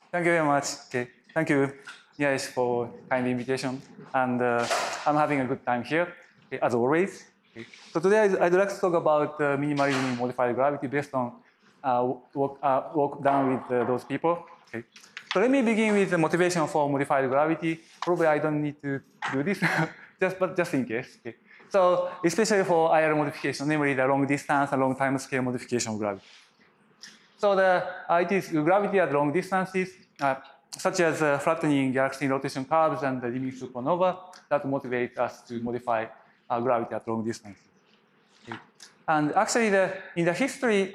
Thank you very much. Okay. Thank you, Yash, for kind invitation. And I'm having a good time here, okay, as always. Okay. So today I'd like to talk about minimalism in modified gravity based on work done with those people. Okay. So let me begin with the motivation for modified gravity. Probably I don't need to do this, but just in case. Okay. So especially for IR modification, namely the long distance and long time scale modification of gravity. So it is gravity at long distances, such as flattening galaxy rotation curves and the limiting supernova, that motivate us to modify gravity at long distances. Okay. And actually, in the history,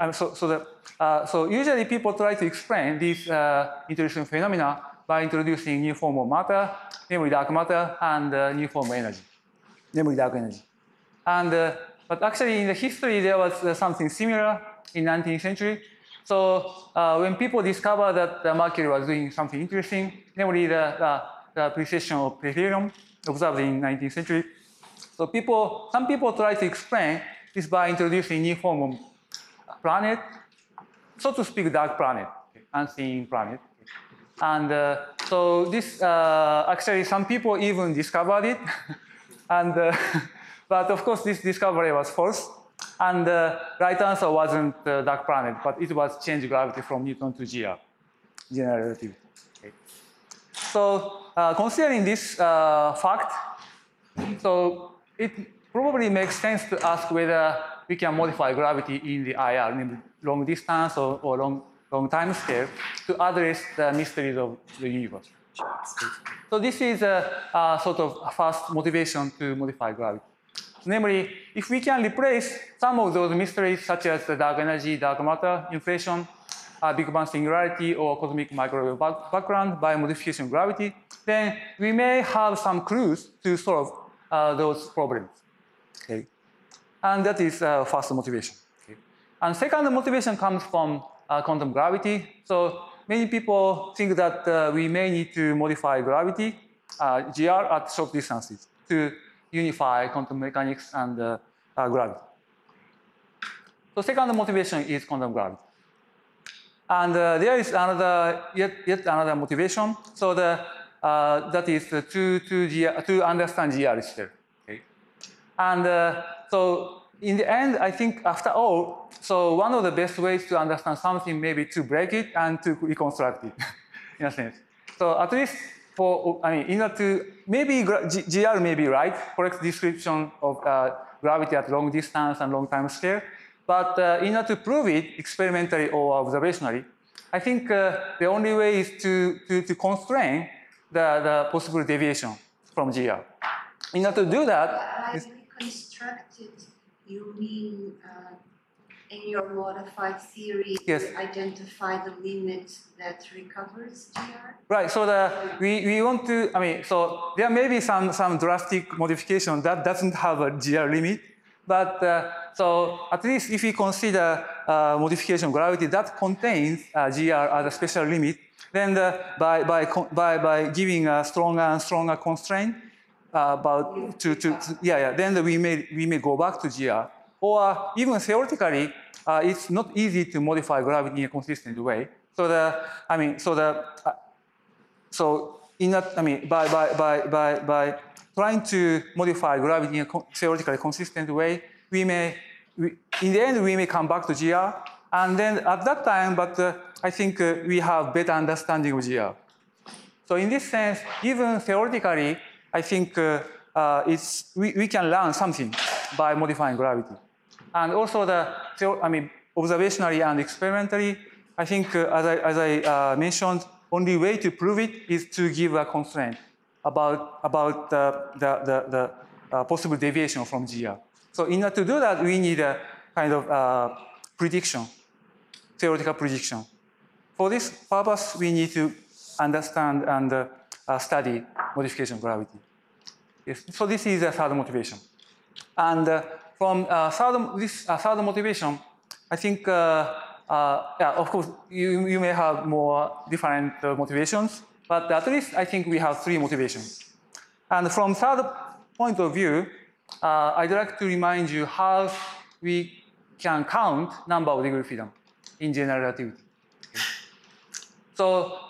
so usually people try to explain these interesting phenomena by introducing new form of matter, namely dark matter, and new form of energy, namely dark energy. And but actually, in the history, there was something similar in 19th century. So when people discovered that the Mercury was doing something interesting, namely the precession of perihelion observed in 19th century, so some people try to explain this by introducing new form of planet, so to speak, dark planet, unseen planet. And so this actually some people even discovered it, and but of course this discovery was false. And the right answer wasn't dark planet, but it was change gravity from Newton to GR, general relativity. Okay. So considering this fact, so it probably makes sense to ask whether we can modify gravity in the IR, namely long distance or long time scale, to address the mysteries of the universe. So this is a sort of first motivation to modify gravity. Namely, if we can replace some of those mysteries, such as the dark energy, dark matter, inflation, Big Bang singularity, or cosmic microwave background by modification of gravity, then we may have some clues to solve those problems. Okay. And that is first motivation. Okay. And second motivation comes from quantum gravity. So many people think that we may need to modify gravity, GR, at short distances to unify quantum mechanics and gravity. So second motivation is quantum gravity. And there is yet another motivation. So that is to understand GR itself. Okay. And so in the end, I think after all, so one of the best ways to understand something may be to break it and to reconstruct it, in a sense. So at least in order to, maybe GR may be right, correct description of gravity at long distance and long time scale. But in order to prove it experimentally or observationally, I think the only way is to constrain the possible deviation from GR. In order to do that, by reconstructed, you mean in your modified theory, yes, you identify the limit that recovers GR? Right. So we want to. So there may be some drastic modification that doesn't have a GR limit, but so at least if we consider modification of gravity that contains GR as a special limit, then by giving a stronger and stronger constraint then we may go back to GR, or even theoretically, it's not easy to modify gravity in a consistent way. So by trying to modify gravity in a theoretically consistent way, in the end we may come back to GR, and then at that time, I think we have better understanding of GR. So in this sense, even theoretically, I think we can learn something by modifying gravity. And also observationally and experimentally, I think as I mentioned, only way to prove it is to give a constraint about the possible deviation from GR. So in order to do that, we need a kind of prediction, theoretical prediction. For this purpose, we need to understand and study modification of gravity. Yes. So this is a third motivation. And from this third motivation, I think, of course, you may have more different motivations, but at least I think we have three motivations. And from third point of view, I'd like to remind you how we can count number of degree of freedom in general relativity. Okay. So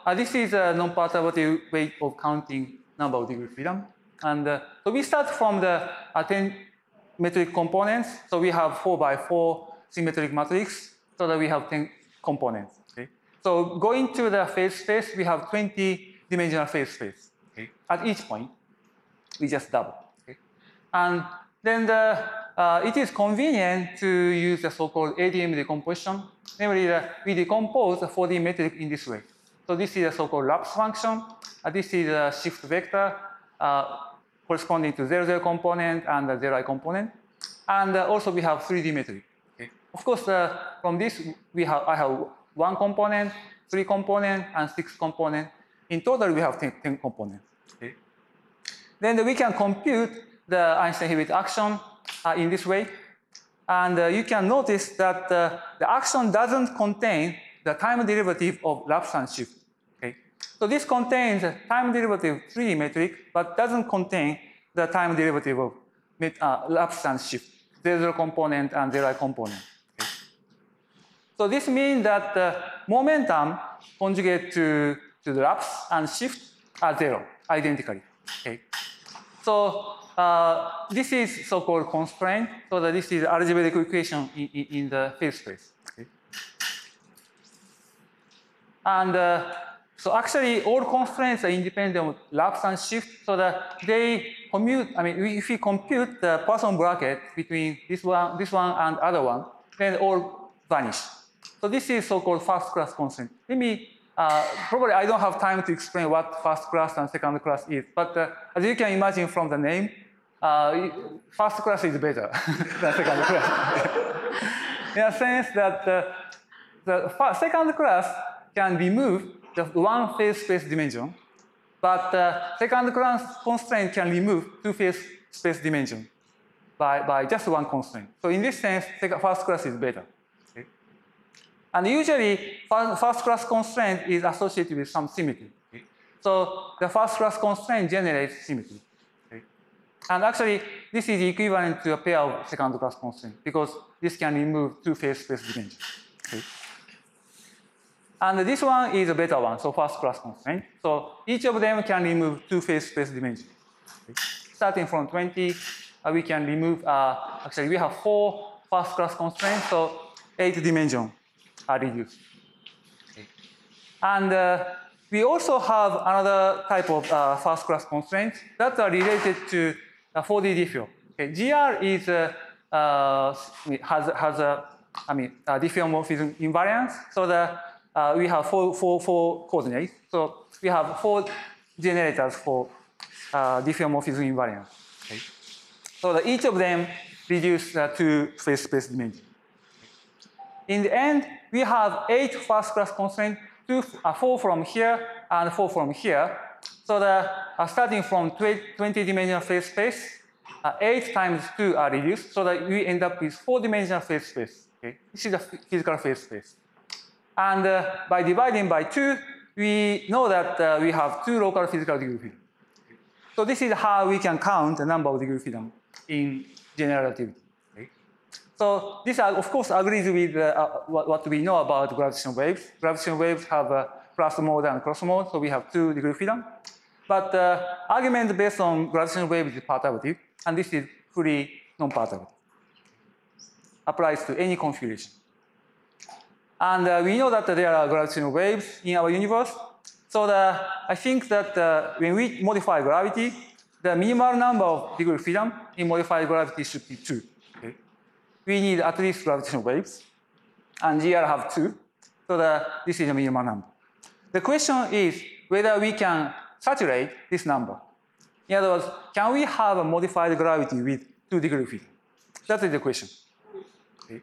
this is a non-perturbative way of counting number of degree of freedom. And so we start from the 10 metric components. So we have 4 by 4 symmetric matrix, so that we have 10 components. Okay? So going to the phase space, we have 20-dimensional phase space. Okay? At each point, we just double. Okay? And then it is convenient to use the so-called ADM decomposition. Namely, we decompose the 4D metric in this way. So this is a so-called lapse function. This is a shift vector corresponding to 0, component and the 0i component. And also we have 3D metric. Okay? Of course, from this, I have 1 component, 3 component, and 6 component. In total, we have 10 components. Okay? Then we can compute the Einstein-Hewitt action in this way. And you can notice that the action doesn't contain the time derivative of lapse and shift. Okay? So this contains a time derivative 3D metric, but doesn't contain the time derivative of lapse and shift, 0 component and 0i component. Okay? So this means that the momentum conjugate to the lapse and shift are 0, identically. Okay? So this is so-called constraint. So that this is algebraic equation in the phase space. Okay? And so actually, all constraints are independent of lapse and shift, so that they commute. I mean, if we compute the Poisson bracket between this one and other one, then all vanish. So this is so-called first-class constraint. Let me. Probably I don't have time to explain what first class and second class is, but as you can imagine from the name, first class is better than second class. In a sense that the second class can remove the one phase space dimension, but second class constraint can remove 2 phase space dimension by just 1 constraint. So in this sense, first class is better. Okay? And usually, first class constraint is associated with some symmetry. Okay? So the first class constraint generates symmetry. Okay? And actually, this is equivalent to a pair of second class constraint because this can remove 2 phase space dimensions. Okay? And this one is a better one, so first class constraint. So each of them can remove 2 phase space dimensions. Okay? Starting from 20, we can remove, actually we have 4 first class constraints, so 8 dimensions are reduced. Okay. And we also have another type of first class constraints that are related to 4D diffeom. Okay. GR is has a diffeomorphism invariance, so that we have four coordinates. So we have 4 generators for diffeomorphism invariance. Okay. So that each of them reduce 2 phase space dimensions. In the end, we have 8 first class constraints, 4 from here and 4 from here. So that starting from 20-dimensional phase space, 8 times 2 are reduced, so that we end up with 4-dimensional phase space. Okay? This is the physical phase space. And by dividing by 2, we know that we have 2 local physical degree of freedom. So this is how we can count the number of degree of freedom in general relativity. So this, of course, agrees with what we know about gravitational waves. Gravitational waves have plus mode and cross mode, so we have 2 degree of freedom. But the argument based on gravitational waves is perturbative, and this is fully non-perturbative. Applies to any configuration. And we know that there are gravitational waves in our universe. So I think that when we modify gravity, the minimal number of degree of freedom in modified gravity should be 2. We need at least gravitational waves, and GR have 2, so this is a minimal number. The question is whether we can saturate this number. In other words, can we have a modified gravity with 2 degree of freedom? That is the question. Okay.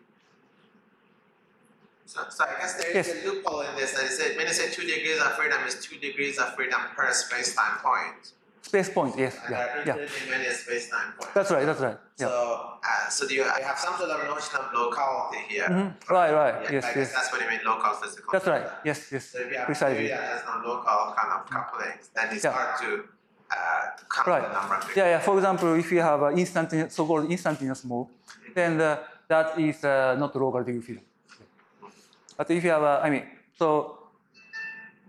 So I guess there is a loophole in this that is when you say 2 degrees of freedom is 2 degrees of freedom per space-time point. Space point, yes. And there are many space-time points. That's right, that's right. Yeah. So do you have some sort of notion of locality here? Mm-hmm. Right, Yeah, yes, I guess yes. that's what you mean, local physical. That's right, yes, So if you have precisely. that has no local kind of couplings, then it's hard to count the number of Yeah, for example, if you have an instantaneous, so-called instantaneous mode, then that is not local degree freedom. But if you have so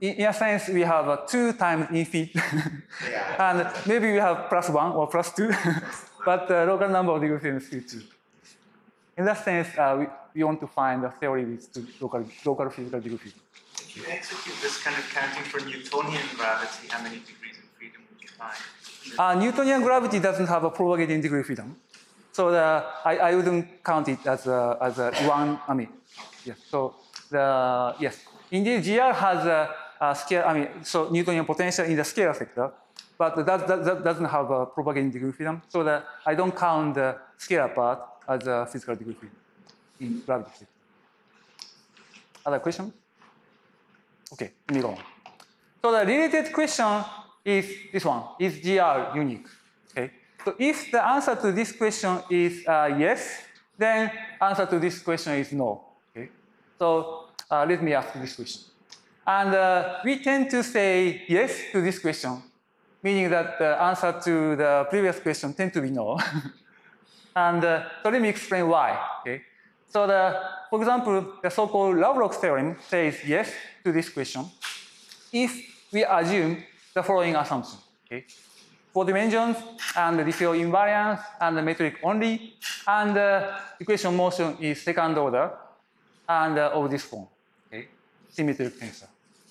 in a sense, we have 2 times infinite, Yeah. and maybe we have +1 or +2, but the local number of degree freedom is still 2. In that sense, we want to find a theory with local physical degree freedom. If you execute this kind of counting for Newtonian gravity, how many degrees of freedom would you find? Newtonian gravity doesn't have a propagating degree of freedom, so I wouldn't count it as a one. I mean, yes. So yes, indeed, GR has a scale. I mean, so Newtonian potential in the scalar sector, but that doesn't have a propagating degree of freedom. So I don't count the scalar part as a physical degree of freedom in gravity sector. Other question? Okay, let me go on. So the related question is this one: is GR unique? Okay. So if the answer to this question is yes, then answer to this question is no. Okay. So let me ask this question. And we tend to say yes to this question, meaning that the answer to the previous question tends to be no. And so let me explain why. Okay. So for example, the so-called Lovelock theorem says yes to this question if we assume the following assumption. Okay. 4 dimensions and the differential invariance and the metric only, and the equation motion is second order and of this form. Okay. Symmetric tensor.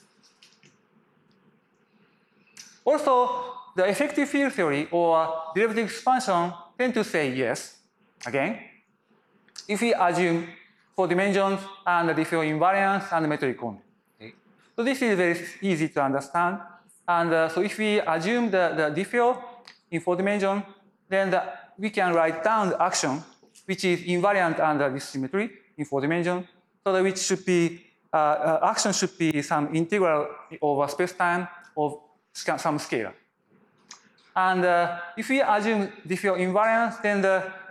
Also, the effective field theory or derivative expansion tend to say yes, again, if we assume 4 dimensions and the differential invariance and the metric only. Okay. So this is very easy to understand. And so if we assume the differential in 4 dimensions, then we can write down the action which is invariant under this symmetry in 4 dimensions, so that which should be action should be some integral over space-time of some scalar. And if we assume differential invariance, then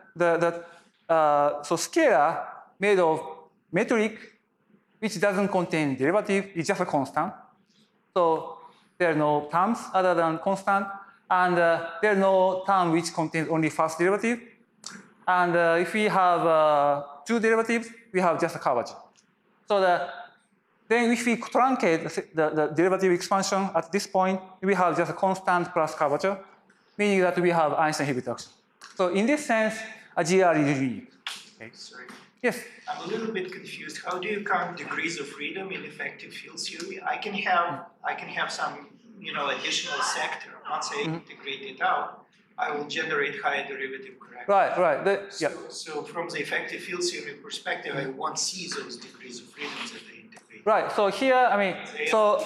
so scalar made of metric, which doesn't contain derivative, is just a constant. So there are no terms other than constant, and there are no term which contains only first derivative. And if we have 2 derivatives, we have just a curvature. So then if we truncate the derivative expansion at this point, we have just a constant plus curvature, meaning that we have Einstein-Hilbert action. So in this sense, a GR is unique. Okay. Sorry. Yes. I'm a little bit confused. How do you count degrees of freedom in effective field theory? I can have some, additional sector. Once I integrate it out, I will generate higher derivative, correct? Right. So from the effective field theory perspective, I won't see those degrees of freedom that I integrate. Right. So here, so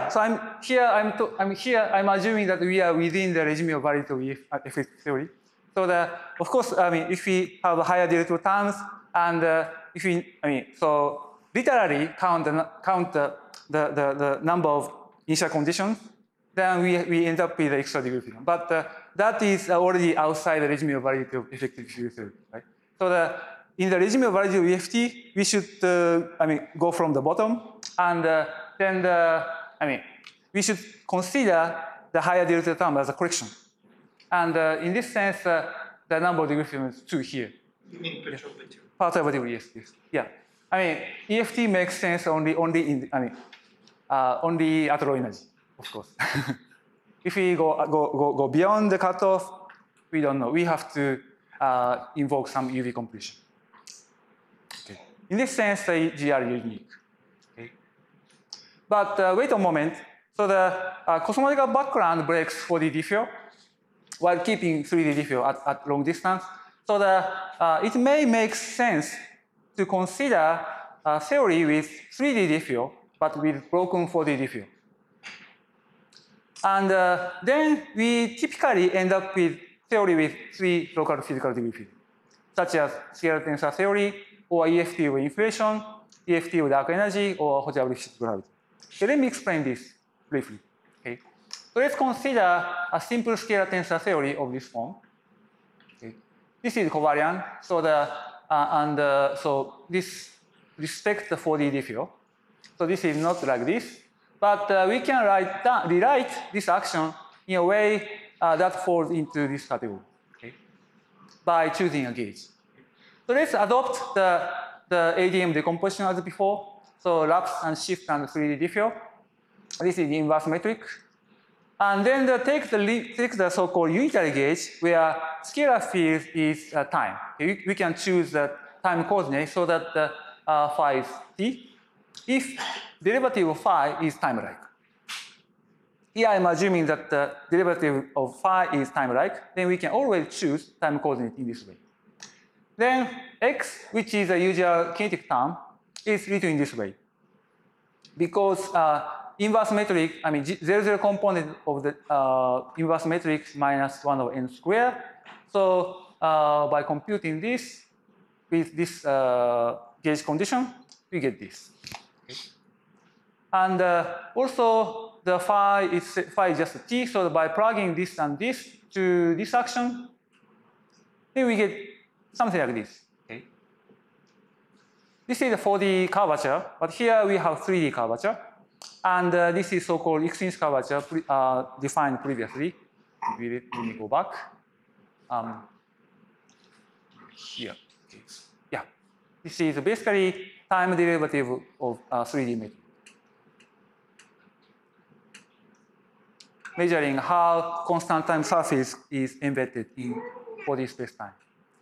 I'm assuming that we are within the regime of validity of effective theory. So of course, if we have higher derivative terms, and if we, so literally count the number of initial conditions, then we end up with the extra degree of freedom. But that is already outside the regime of validity of effective field theory, right? So in the regime of validity of EFT, we should, go from the bottom, and then we should consider the higher derivative term as a correction. And in this sense, the number of degree of freedom is 2 here. You mean perturbative? Perturbative, yes. Yeah. EFT makes sense only at low energy, of course. If we go beyond the cutoff, we don't know. We have to invoke some UV completion. Okay. In this sense, the GR is unique. Okay. But wait a moment. So the cosmological background breaks 4D differential while keeping 3D differential at long distance. So it may make sense to consider a theory with 3D differential, but with broken 4D differential. And then we typically end up with theory with 3 local physical degree freedom, such as scalar tensor theory, or EFT with inflation, EFT with dark energy, or Hoja-Lipschitz gravity. Okay, let me explain this briefly. Okay. So let's consider a simple scalar tensor theory of this form. Okay. This is covariant, so so this respects the 4D differential. So this is not like this, but we can rewrite this action in a way that falls into this category, okay, by choosing a gauge. So let's adopt the ADM decomposition as before. So lapse and shift and 3D differential. This is the inverse metric. And then take the so-called unitary gauge where scalar field is time. We can choose the time coordinate so that the phi is t. If derivative of phi is time-like. Here I'm assuming that the derivative of phi is time-like, then we can always choose time coordinate in this way. Then x, which is a usual kinetic term, is written in this way. Because inverse metric, I mean, 0, component of the inverse matrix minus 1 over n squared. So by computing this with this gauge condition, we get this. Okay. And also the phi is just t. So by plugging this and this to this action, then we get something like this. Okay. This is a 4D curvature, but here we have 3D curvature. And this is so-called extrinsic curvature defined previously. Let me go back. Here. Okay. Yeah. This is basically time derivative of 3D metric. Measuring how constant time surface is embedded in 4D spacetime.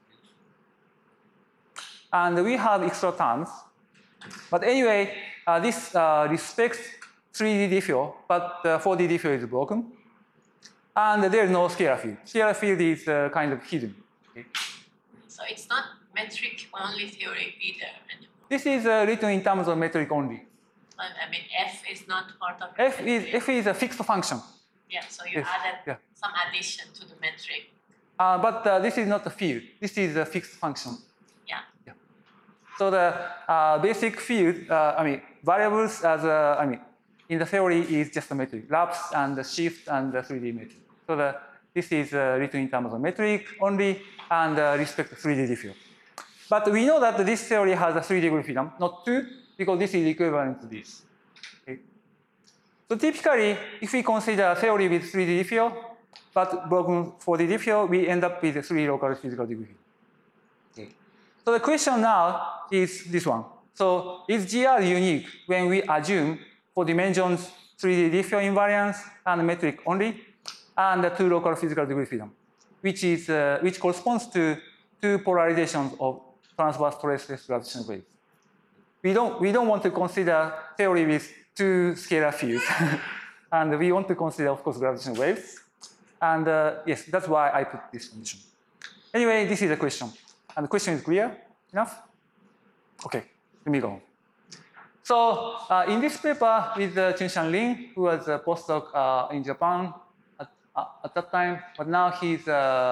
And we have extra terms. But anyway, this respects 3D diffeo, but 4D diffeo is broken. And there is no scalar field. Scalar field is kind of hidden. Okay. So it's not metric only theory either anymore. This is written in terms of metric only. I mean, f is not part of F is a fixed function. Yeah, so you Yes, added some addition to the metric. But this is not a field. This is a fixed function. Yeah. So the basic field, variables as in the theory is just a metric, lapse and the shift and the 3D metric. So this is written in terms of metric only and respect 3D diffeo. But we know that this theory has a 3-degree freedom, not 2, because this is equivalent to this. Okay. So typically, if we consider a theory with 3D diffeo, but broken 4D diffeo, we end up with 3 local physical degree. Okay. So the question now is this one. So is GR unique when we assume for dimensions 3D diffeo invariance and metric only, and the 2 local physical degree freedom, which corresponds to 2 polarizations of transverse traceless gravitational waves. We don't want to consider theory with 2 scalar fields, and we want to consider, of course, gravitational waves. And yes, that's why I put this condition. Anyway, this is the question, and the question is clear enough. Okay, let me go. So in this paper with Chun-Shan Lin, who was a postdoc in Japan at that time, but now he's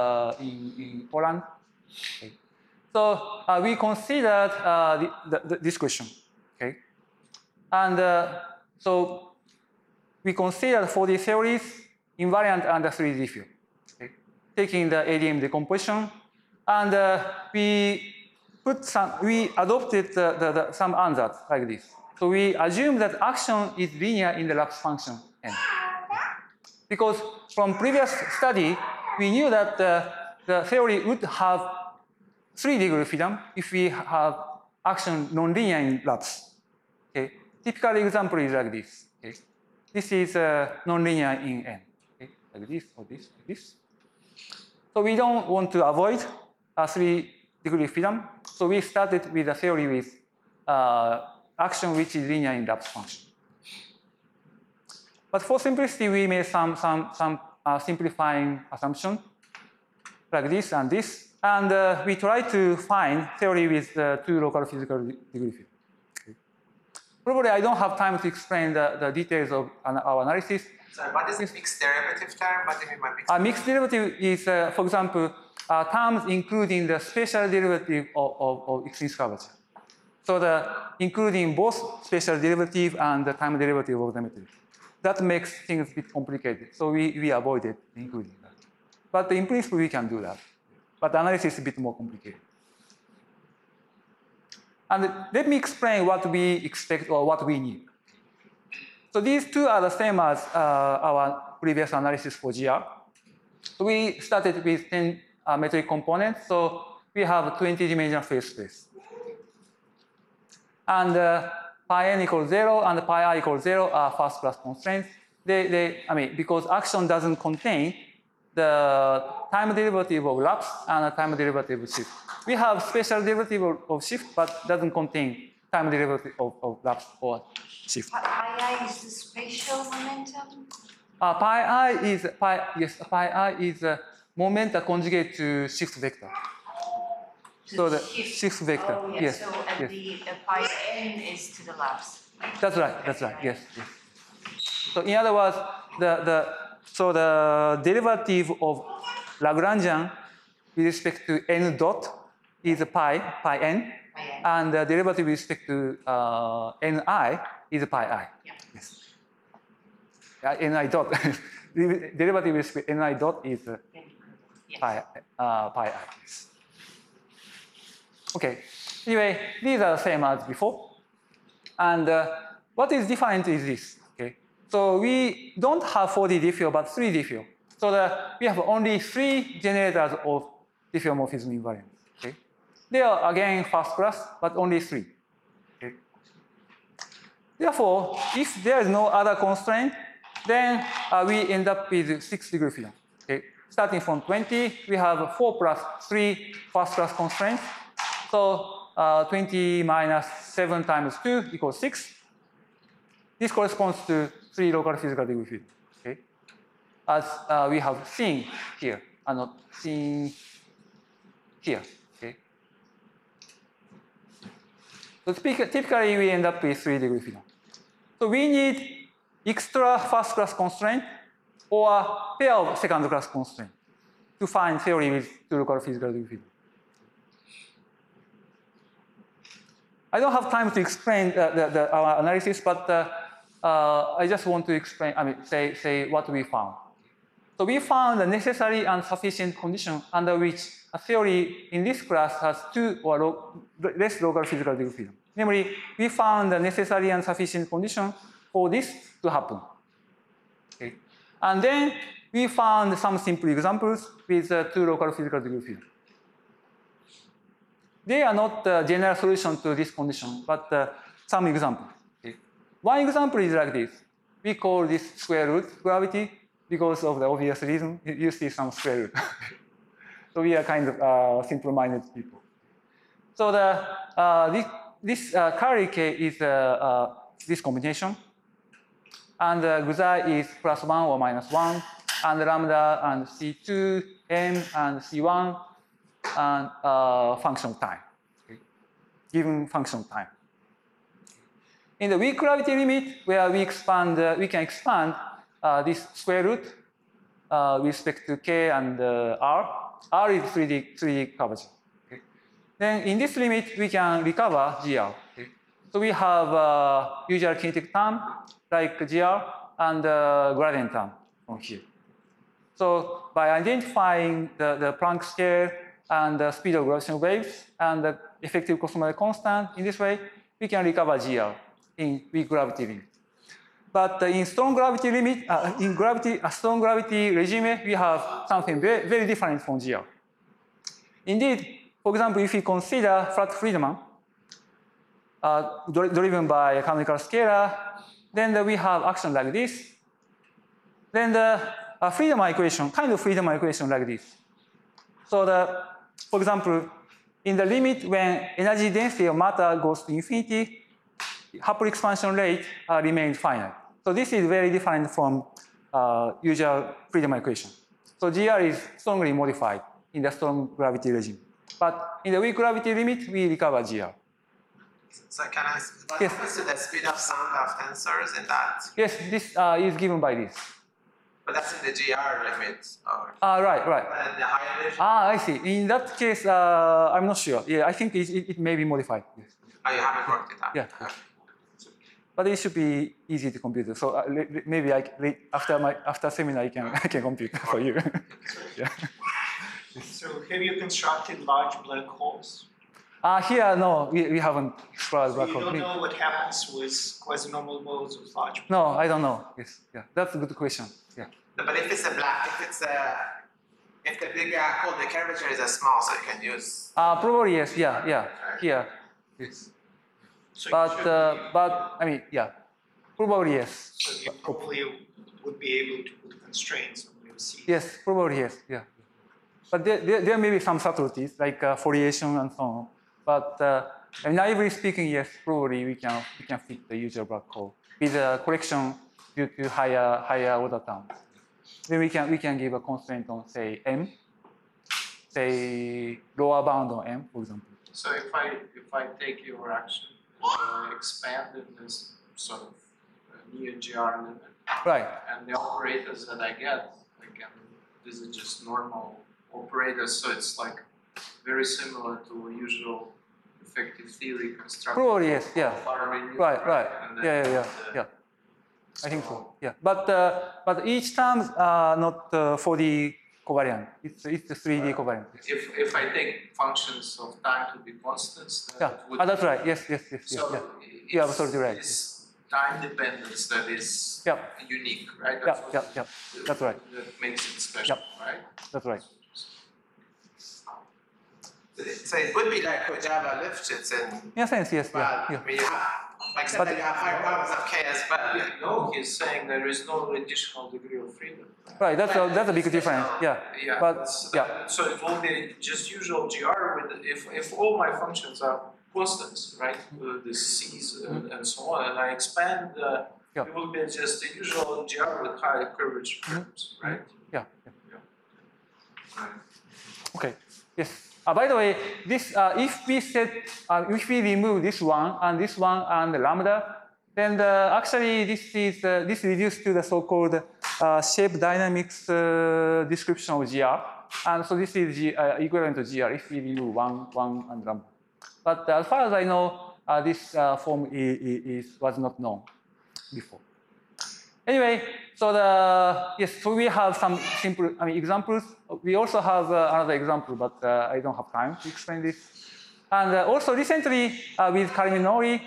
in Poland. Okay. So we considered this question, okay? And so we considered 4D theories invariant under 3D diffeo, okay? Taking the ADM decomposition, and we adopted some ansatz like this. So we assume that action is linear in the lapse function n. Because from previous study, we knew that the theory would have 3-degree freedom if we have action nonlinear in lapse. Okay. Typical example is like this. Okay. This is nonlinear in n. Okay. Like this or this, like this. So we don't want to avoid a 3-degree freedom. So we started with a theory with action which is linear in lapse function. But for simplicity, we made some simplifying assumption like this and this. And we try to find theory with 2 local physical degree field. Okay. Probably I don't have time to explain the details of our analysis. Sorry, what is the mixed derivative term? What do you mean by mixed derivative? Mixed derivative is, for example, terms including the spatial derivative of extrinsic curvature. So including both spatial derivative and the time derivative of the metric. That makes things a bit complicated. So we avoided including that. But in principle, we can do that. But the analysis is a bit more complicated. And let me explain what we expect or what we need. So these two are the same as our previous analysis for GR. So we started with 10 metric components. So we have 20-dimensional phase space. And pi n equals 0 and pi I equals 0 are first class constraints. Because action doesn't contain the time derivative of lapse and the time derivative of shift. We have special derivative of shift, but doesn't contain time derivative of lapse or shift. Pi I is the spatial momentum? Pi I is a momentum conjugate to shift vector. So the shift vector. Oh, Yes. So and yes. the pi n is to the lapse. That's right. That's right. Yes. Yes. So in other words, the derivative of Lagrangian with respect to n dot is pi n, and the derivative with respect to ni is pi I. Yeah. Yes. Ni dot. Derivative with respect to ni dot is Yes. pi I. Yes. Okay. Anyway, these are the same as before, and what is different is this. Okay. So we don't have 4D diffeol, but 3D diffeol. So we have only 3 generators of diffeomorphism invariants. Okay. They are again first class, but only 3. Okay. Therefore, if there is no other constraint, then we end up with 6-degree freedom. Okay. Starting from 20, we have 4 plus 3 first class constraints. So 20 minus 7 times 2 equals 6. This corresponds to 3 local physical degree freedom. Okay. As we have seen here, and not seen here. Okay. So typically we end up with 3-degree freedom. So we need extra first class constraint or a pair of second class constraint to find theory with 2 local physical degree freedom. I don't have time to explain our analysis, but I just want to explain, say what we found. So we found a necessary and sufficient condition under which a theory in this class has 2 or less local physical degree freedom. Namely, we found a necessary and sufficient condition for this to happen. Okay. And then we found some simple examples with 2 local physical degree freedom. They are not the general solution to this condition, but some examples. Okay. One example is like this. We call this square root gravity because of the obvious reason. You see some square root. So we are kind of simple-minded people. So this Curry K is this combination, and Guzai is +1 or -1, and lambda and C2, M and C1. And function time, okay? Given function time. In the weak gravity limit, where we can expand this square root with respect to K and R. R is 3D curvature. Okay? Then in this limit, we can recover GR. Okay? So we have usual kinetic term like GR and gradient term from here. So by identifying the Planck scale and the speed of gravitational waves and the effective cosmological constant, in this way, we can recover GR in weak gravity limit. But in strong gravity limit, strong gravity regime, we have something very, very different from GR. Indeed, for example, if we consider flat Friedman, driven by a canonical scalar, then we have action like this. Then the Friedman equation, kind of Friedman equation like this. So for example, in the limit when energy density of matter goes to infinity, Happle expansion rate remains finite. So this is very different from usual Friedman equation. So GR is strongly modified in the strong gravity regime. But in the weak gravity limit, we recover GR. So can I ask, what Yes. happens to the speed of sound of tensors in that? Yes, this is given by this. But that's in the GR limit, or Right. and the higher limit? I see. In that case, I'm not sure. Yeah, I think it may be modified. Yes. Oh, you haven't worked it out? Yeah. Okay. But it should be easy to compute. So maybe after seminar I can compute for you. Yeah. So have you constructed large black holes? Here, no, we haven't explored So black you hole. don't know what happens with quasi-normal modes of large black No, I don't know. Yes, yeah, that's a good question. Yeah. No, but if the big black hole, the curvature is small, so you can use. Probably yes. Yeah. Here. Yes. So but I mean, yeah, probably yes. So you probably would be able to put constraints on your C. Yes, probably yes. Yeah. But there may be some subtleties like foliation and so on. But naively speaking, yes, probably we can fit the usual black hole with a correction due to higher order terms. Then we can give a constraint on say m, say lower bound on m, for example. So if I take your action, expand in this sort of neo GR limit, Right. and the operators that I get, again, these are just normal operators, so it's like very similar to a usual effective theory construction. Probably yes. Yeah. Right. And then Yeah. I think so. Yeah. But each term not 4D covariant. It's the 3D covariant. If I take functions of time to be constants, then Yeah. it would That's right. Yes. So Yeah. You're absolutely right. It's time dependence that is Yeah. unique, right? Yeah. That's right. That makes it special, right? That's right. So it would be like what Java Lifshitz in, In a sense, yes. well, Yeah. I mean, you have, except that you have higher powers of k as well. No, he's saying there is no additional degree of freedom. Right. That's a big difference. Yeah. Yeah. But yeah. So it will be just usual GR with if all my functions are constants, right? The C's and so on, and I expand, it will be just the usual GR with high curvature terms, right? Yeah. Right. Okay. Yes. By the way, this if we remove this one and the lambda, then actually this reduced to the so-called shape dynamics description of GR, and so this is equivalent to GR if we remove one and lambda. But as far as I know, this form was not known before. Anyway, so so we have some simple examples. We also have another example, but I don't have time to explain this. And also recently with Kariminori,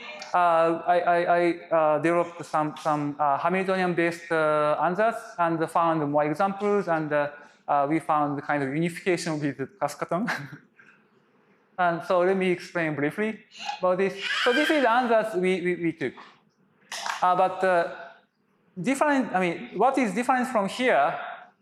I developed some Hamiltonian-based answers and found more examples, and we found the kind of unification with Cascaton. And so let me explain briefly about this. So this is the answers we took. Different. What is different from here?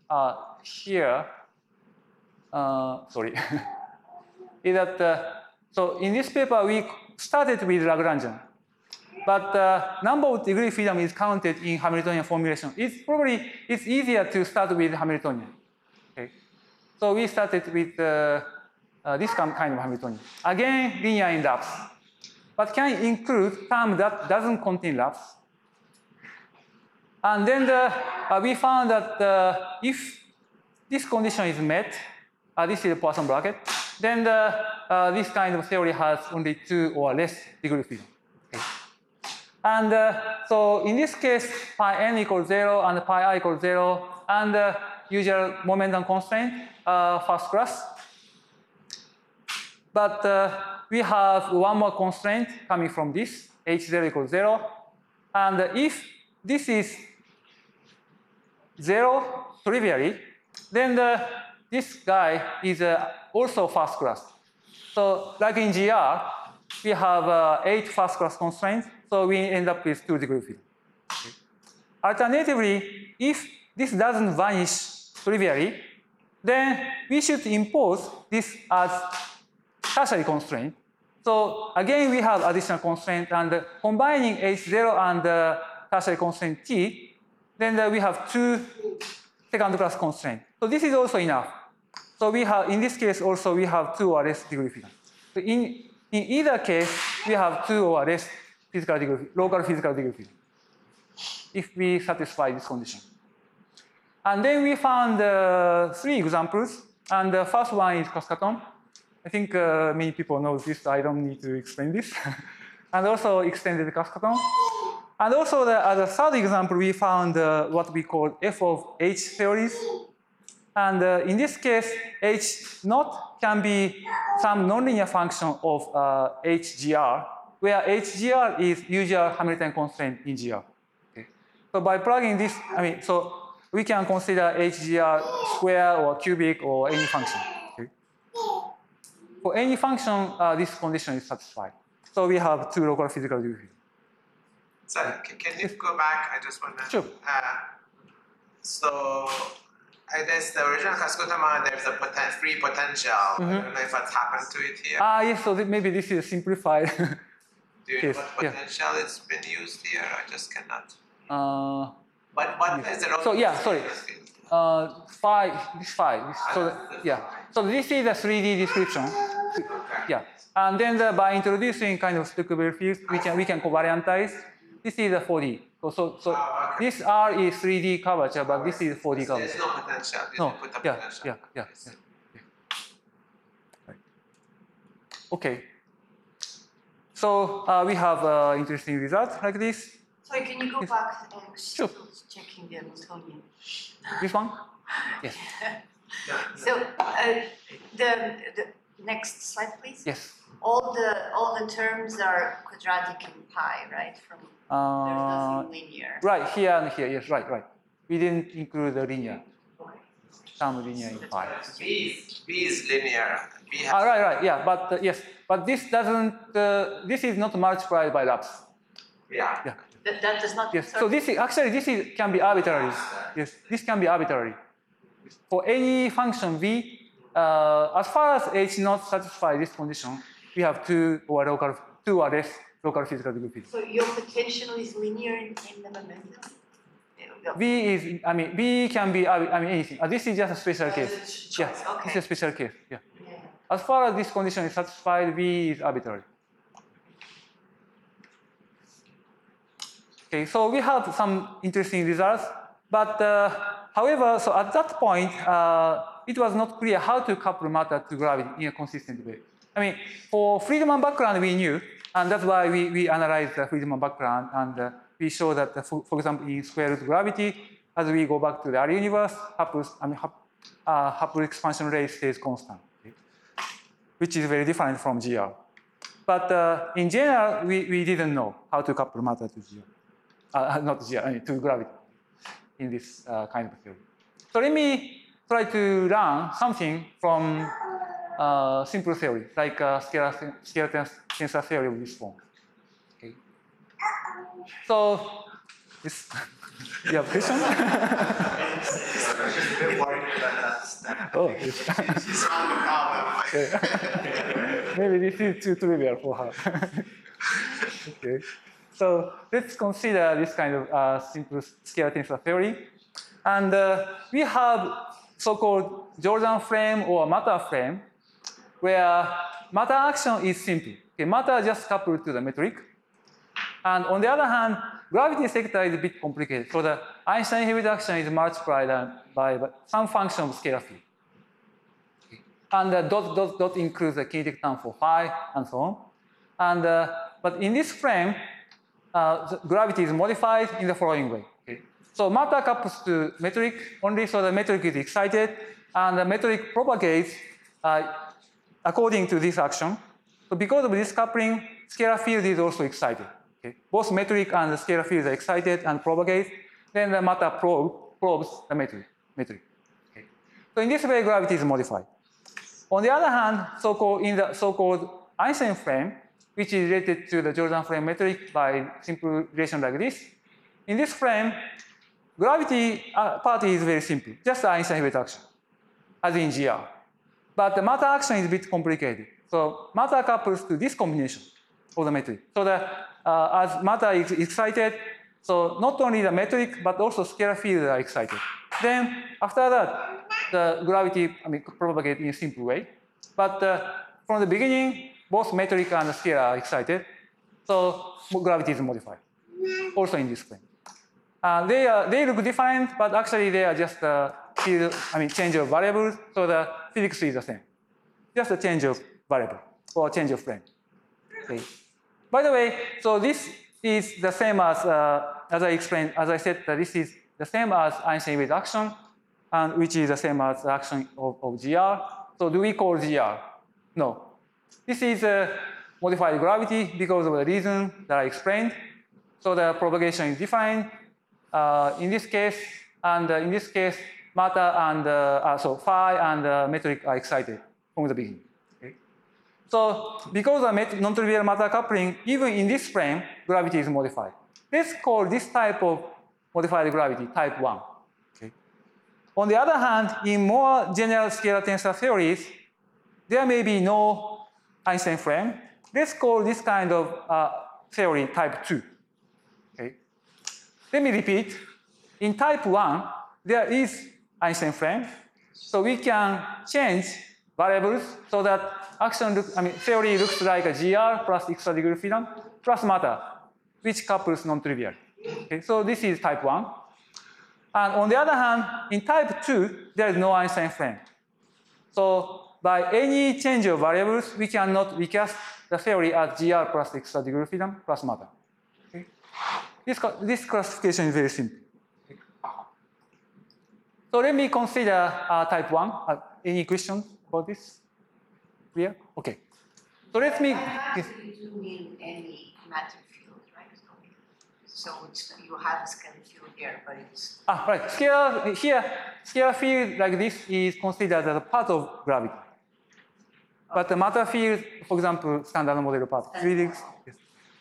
Sorry, is that so in this paper we started with Lagrangian, but number of degree freedom is counted in Hamiltonian formulation. It's easier to start with Hamiltonian. Okay, so we started with this kind of Hamiltonian. Again, linear in laps, but can include term that doesn't contain laps. And then we found that if this condition is met, this is a Poisson bracket, then this kind of theory has only 2 or less degree freedom. Okay. And so in this case, pi n equals 0 and pi I equals 0, and usual momentum constraint, first class. But we have one more constraint coming from this, h0 equals 0. And if this is 0 trivially, then this guy is also first class. So like in GR, we have 8 first class constraints, so we end up with 2 degree freedom. Okay. Alternatively, if this doesn't vanish trivially, then we should impose this as tertiary constraint. So again, we have additional constraint, and combining H0 and tertiary constraint T, then we have 2 second class constraints. So this is also enough. So we have, in this case also, we have 2 or less degree freedom. So in either case, we have 2 or less local physical degree freedom, if we satisfy this condition. And then we found 3 examples, and the first one is Cascaton. I think many people know this, I don't need to explain this. And also extended Cascaton. And also as a third example, we found what we call f of h theories. And in this case, h naught can be some nonlinear function of hgr, where hgr is usual Hamiltonian constraint in gr. Okay. So by plugging this, so we can consider hgr square or cubic or any function. Okay. For any function, this condition is satisfied. So we have two local physical degree fields. So can you go back? I just want to. Sure. So I guess the original Kasukutama, there's a free potential. I don't know if what's happened to it here. Yes, so maybe this is simplified. Do you know yes, what yeah. potential it's been used here? I just cannot. Uh, But what is the So yeah, sorry. Phi. So yeah. So this is a 3D description. Yeah. And then by introducing kind of speckable fields, we can covariantize. This is a 4D. So this R is 3D curvature, but this is 4D curvature. There's no potential. You No. didn't put the Yeah. potential. Yeah. Right. Okay. So we have interesting results like this. Sorry, can you go back and Sure. checking the Newtonian? This one? Yes. So the next slide, please. Yes. All the terms are quadratic in pi, right? From there's nothing linear. Right, here and here, yes, right. We didn't include the linear, some linear in pi. B is linear. B has Right, yeah, but yes, but this doesn't, this is not multiplied by laps. yeah. That does not. Yes, so this is, actually this is, can be arbitrary. Yes, this can be arbitrary. For any function v, as far as h not satisfy this condition, we have two or less local physical degree fields. So your potential is linear in the momentum. V can be, anything. This is just a special case. Yeah, Okay. this is a special case. Yeah. As far as this condition is satisfied, V is arbitrary. Okay, so we have some interesting results, but however, so at that point, it was not clear how to couple matter to gravity in a consistent way. For Friedman background, we knew, and that's why we analyzed the Friedman background, and we show that, for example, in square root gravity, as we go back to the early universe, Hubble expansion rate stays constant, okay? Which is very different from GR. But in general, we didn't know how to couple matter to GR. Not GR, to gravity in this kind of theory. So let me try to learn something from simple theory, like scalar tensor theory of this form. Okay. So this, you have question? Oh, yes. She's on the problem. Maybe this is too trivial for her. Okay. So let's consider this kind of simple scalar tensor theory. And we have so-called Jordan frame or matter frame, where matter action is simple. Okay, matter just coupled to the metric. And on the other hand, gravity sector is a bit complicated. So the Einstein-Hewitt action is multiplied by some function of scalar field. Okay. And the dot includes the kinetic term for phi and so on. And but in this frame, the gravity is modified in the following way. Okay. So matter couples to metric only, so the metric is excited, and the metric propagates according to this action. So because of this coupling, scalar field is also excited. Okay. Both metric and the scalar fields are excited and propagate. Then the matter probes the metric. Okay. So in this way, gravity is modified. On the other hand, in the so-called Einstein frame, which is related to the Jordan frame metric by simple relation like this. In this frame, gravity part is very simple, just Einstein-Hewitt action, as in GR. But the matter action is a bit complicated. So matter couples to this combination of the metric. So as matter is excited, so not only the metric, but also scalar fields are excited. Then after that, the gravity propagates in a simple way. But from the beginning, both metric and scalar are excited. So gravity is modified, also in this frame. They look different, but actually they are just field, change of variables. So the physics is the same. Just a change of variable or change of frame. Okay. By the way, so this is the same as I explained, as I said, this is the same as Einstein-Hewitt action, and which is the same as the action of GR. So do we call GR? No. This is modified gravity because of the reason that I explained. So the propagation is defined in this case, and in this case, matter and so phi and metric are excited from the beginning. Okay. So because of non-trivial matter coupling, even in this frame, gravity is modified. Let's call this type of modified gravity type 1. Okay. On the other hand, in more general scalar tensor theories, there may be no Einstein frame. Let's call this kind of theory type 2. Okay. Let me repeat. In type 1, there is Einstein frame. So we can change variables so that theory looks like a GR plus extra degree of freedom plus matter, which couples non-trivial. Okay, so this is type 1. And on the other hand, in type 2, there is no Einstein frame. So by any change of variables, we cannot recast the theory as GR plus extra degree of freedom plus matter. Okay? This classification is very simple. Okay. So let me consider type 1. Any questions about this? Clear? Okay. So let me. You do mean any matter field, right? So you have a scalar field here, but it's. Right. Scalar field like this is considered as a part of gravity. But the matter field, for example, standard model part, physics. Yes.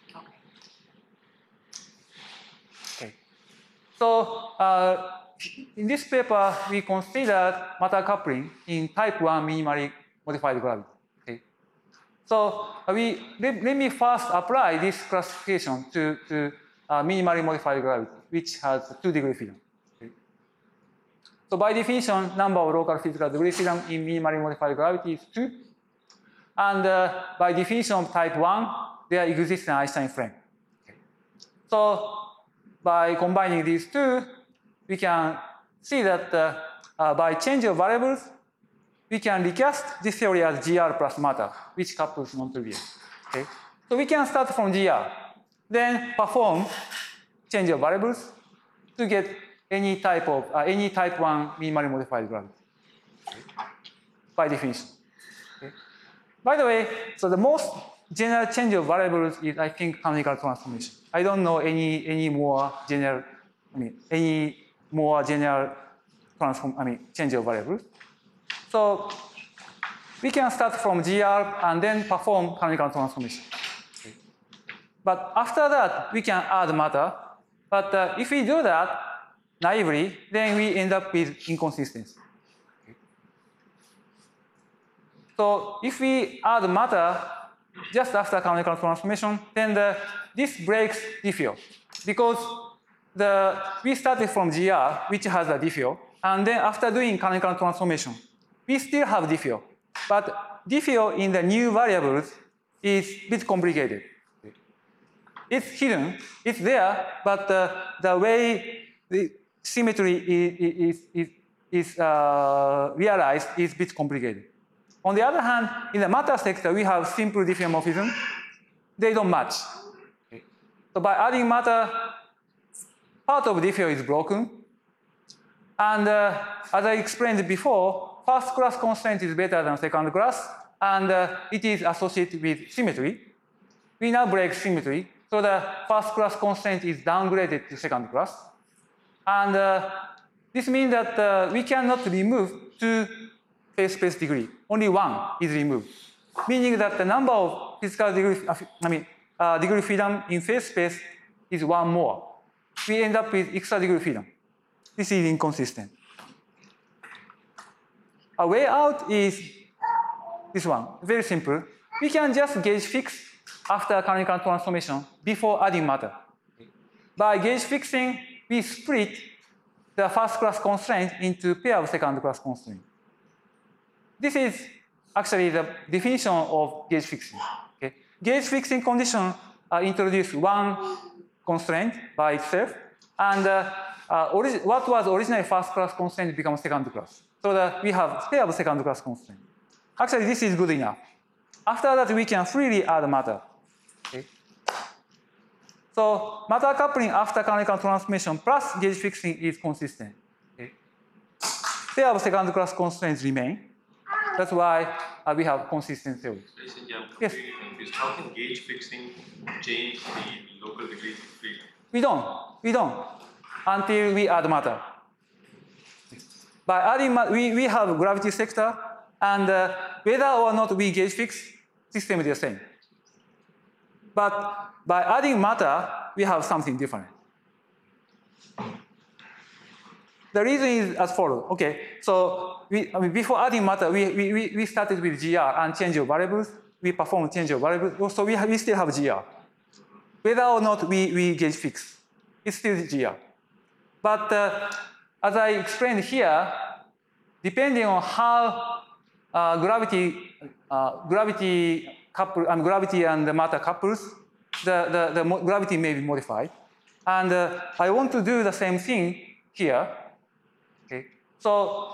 Okay. So in this paper, we considered matter coupling in type 1 minimally modified gravity. Okay. So let me first apply this classification to minimally modified gravity, which has 2 degree freedom. Okay. So by definition, number of local physical degree freedom in minimally modified gravity is 2. And by definition of type 1, there exists an Einstein frame. Okay. So by combining these two, we can see that by change of variables, we can recast this theory as GR plus matter, which couples non-trivial. Okay. So we can start from GR, then perform change of variables to get any type 1 minimally modified gravity. Okay. By definition. Okay. By the way, so the most general change of variables is, I think, canonical transformation. I don't know any more general, change of variables. So we can start from GR and then perform canonical transformation. Okay. But after that, we can add matter. But if we do that naively, then we end up with inconsistency. Okay. So if we add matter just after canonical transformation, then this breaks diffeo. Because we started from GR, which has a diffeo, and then after doing canonical transformation, we still have diffeo. But diffeo in the new variables is a bit complicated. It's hidden, it's there, but the way the symmetry is realized is a bit complicated. On the other hand, in the matter sector, we have simple diffeomorphism. They don't match. Okay. So by adding matter, part of diffeo is broken. And as I explained before, first class constraint is better than second class, and it is associated with symmetry. We now break symmetry, so the first class constraint is downgraded to second class. And this means that we cannot remove 2 phase space degree. Only 1 is removed, meaning that the number of physical degree, degree freedom in phase space is 1 more. We end up with extra degree freedom. This is inconsistent. A way out is this one, very simple. We can just gauge fix after canonical transformation before adding matter. By gauge fixing, we split the first class constraint into pair of second class constraint. This is actually the definition of gauge fixing. Okay. Gauge fixing condition introduce 1 constraint by itself, and what was originally first class constraint becomes second class. So that we have pair of second class constraint. Actually, this is good enough. After that, we can freely add matter. Okay. So matter coupling after canonical transformation plus gauge fixing is consistent. Okay. Pair of second class constraints remain. That's why we have consistent theory. Yes. Confused. How can gauge fixing change the local degrees of freedom? We don't. Until we add matter. By adding matter, we have gravity sector, and whether or not we gauge fix, system is the same. But by adding matter, we have something different. The reason is as follows. Okay, so before adding matter, we started with GR and change of variables. We perform change of variables. So we still have GR. Whether or not we gauge fix, it's still GR. But as I explained here, depending on how gravity and the matter couples, the gravity may be modified. And I want to do the same thing here. Okay. So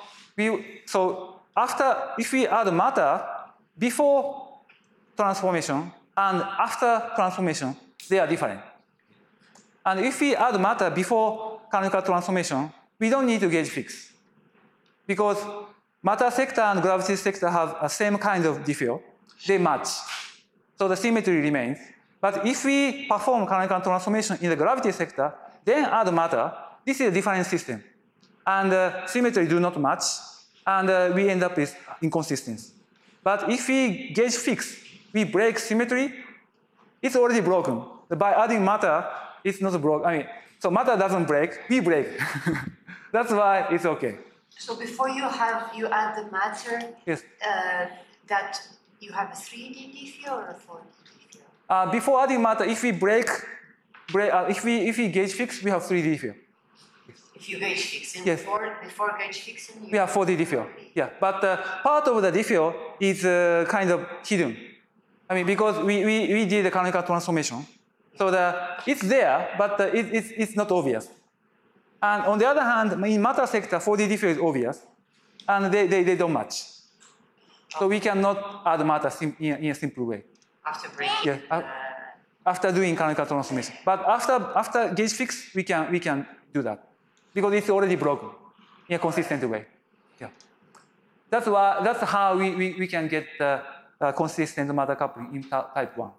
if we add matter before transformation and after transformation, they are different. And if we add matter before canonical transformation, we don't need to gauge fix. Because matter sector and gravity sector have the same kind of diffeel. They match. So the symmetry remains. But if we perform canonical transformation in the gravity sector, then add matter, this is a different system. And symmetry do not match, and we end up with inconsistency. But if we gauge fix, we break symmetry, it's already broken. By adding matter, it's not broken. So matter doesn't break, we break. That's why it's okay. So before you add the matter, yes. That you have a 3D diffeel or a 4D diffeel? Before adding matter, if we if we gauge fix, we have 3D diffeel. If you gauge fixing, yes. before gauge fixing, we have 4D diffeel. Yeah, but part of the diffeel is kind of hidden. Because we did the canonical transformation. So it's there, but it's not obvious. And on the other hand, in matter sector, 4D diffeel is obvious, and they don't match. So we cannot add matter in a simple way. After breaking. Yeah, after doing canonical transformation. But after gauge fix, we can do that because it's already broken in a consistent way. Yeah, that's how we can get consistent matter coupling in type 1.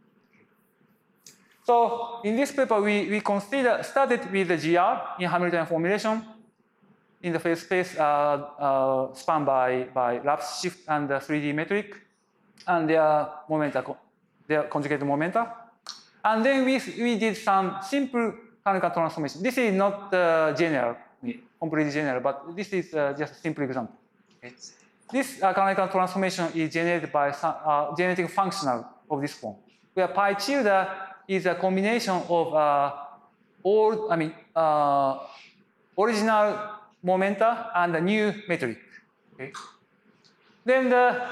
So in this paper, we started with the GR in Hamilton formulation in the phase space spanned by lapse shift and the 3D metric and their conjugated momenta. And then we did some simple canonical transformation. This is not general, completely general, but this is just a simple example. Okay. This canonical transformation is generated by generating functional of this form, where pi tilde is a combination of original momenta and the new metric. Okay. Then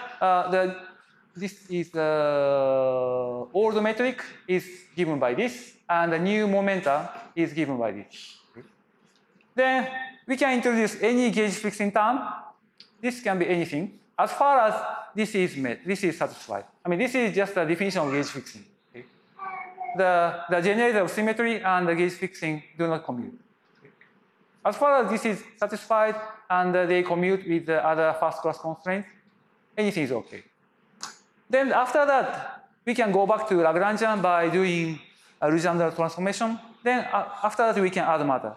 this is the old metric is given by this, and the new momenta is given by this. Okay. Then we can introduce any gauge fixing term. This can be anything, as far as this is met, this is satisfied. This is just a definition of gauge fixing. Okay. The generator of symmetry and the gauge fixing do not commute. Okay. As far as this is satisfied and they commute with the other first-class constraints, anything is okay. Then after that, we can go back to Lagrangian by doing a Legendre transformation. Then after that, we can add matter.